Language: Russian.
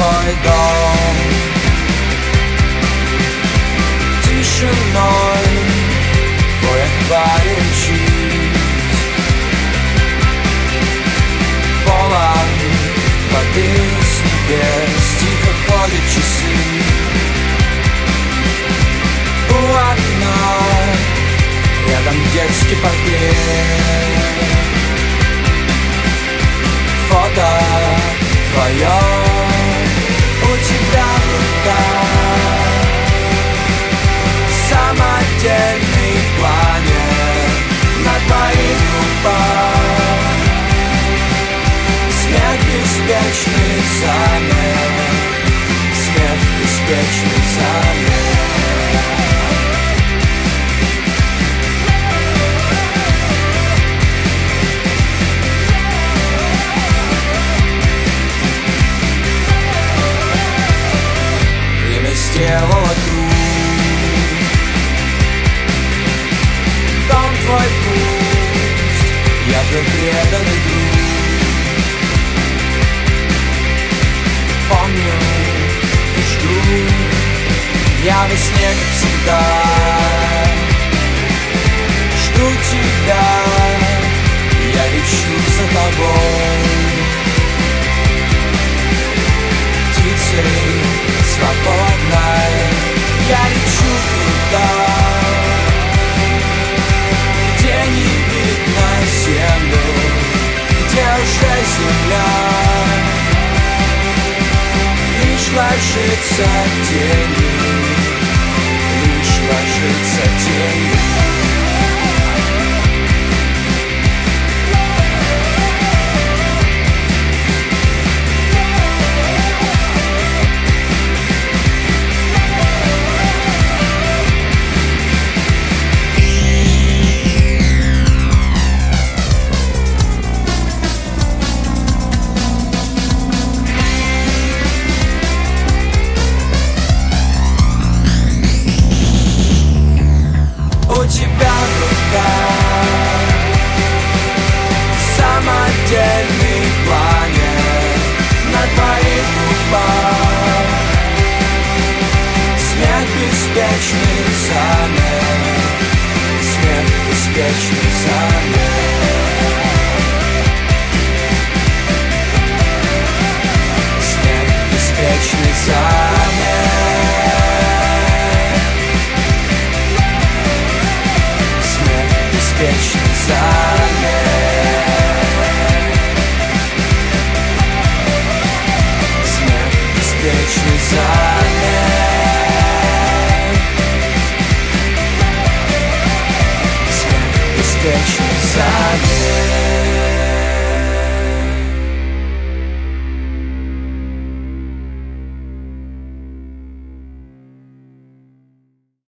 твой дом тишиной, твой аквариум чист, полон воды с небес, тихо ходят часы. У окна рядом детский портрет, фото твое у тебя в руках, самодельный планет на твоих губах, смех беспечный замер, смех беспечный замер. Сделала круг, дом твой пуст, я твой преданный друг. Помню и жду, я во сне, как всегда, жду тебя, я лечу за тобой. Птицей свободной я лечу туда, где не видно землю, где уже земля лишь ложится тенью, лишь ложится тенью. У тебя в руках самодельный планет на твоих губах, смех беспечный замер, смех беспечный замер, смех беспечный замер. Беспечный замер, смех беспечный замер, смех беспечный замер.